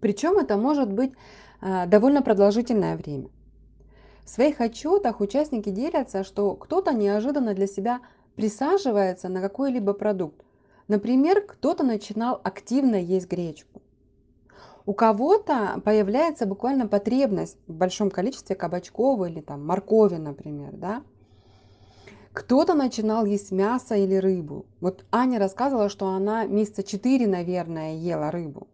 Причем это может быть довольно продолжительное время. В своих отчетах участники делятся, что кто-то неожиданно для себя присаживается на какой-либо продукт. Например, кто-то начинал активно есть гречку. У кого-то появляется буквально потребность в большом количестве кабачков или там моркови, например, да. Кто-то начинал есть мясо или рыбу. Вот Аня рассказывала, что она месяца 4, наверное, ела рыбу.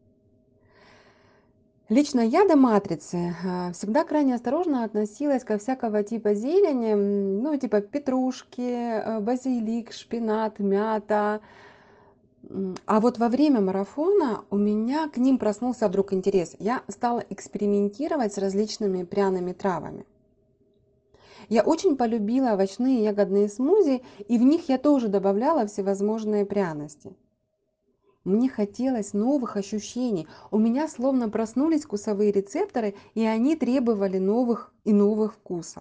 Лично я до матрицы всегда крайне осторожно относилась ко всякого типа зелени, ну, типа петрушки, базилик, шпинат, мята. А вот во время марафона у меня к ним проснулся вдруг интерес. Я стала экспериментировать с различными пряными травами. Я очень полюбила овощные и ягодные смузи, и в них я тоже добавляла всевозможные пряности. Мне хотелось новых ощущений. У меня словно проснулись вкусовые рецепторы, и они требовали новых и новых вкусов.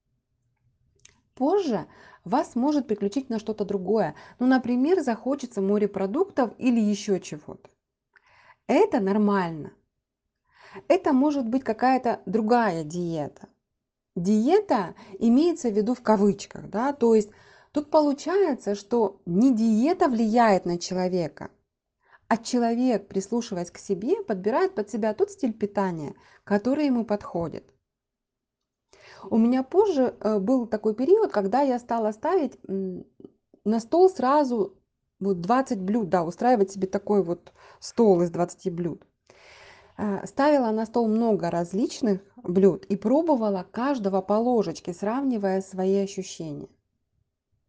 Позже вас может приключить на что-то другое. Ну, например, захочется морепродуктов или еще чего-то. Это нормально. Это может быть какая-то другая диета. Диета имеется в виду в кавычках, да, то есть тут получается, что не диета влияет на человека, а человек, прислушиваясь к себе, подбирает под себя тот стиль питания, который ему подходит. У меня позже был такой период, когда я стала ставить на стол сразу вот 20 блюд, да, устраивать себе такой вот стол из 20 блюд. Ставила на стол много различных блюд и пробовала каждого по ложечке, сравнивая свои ощущения.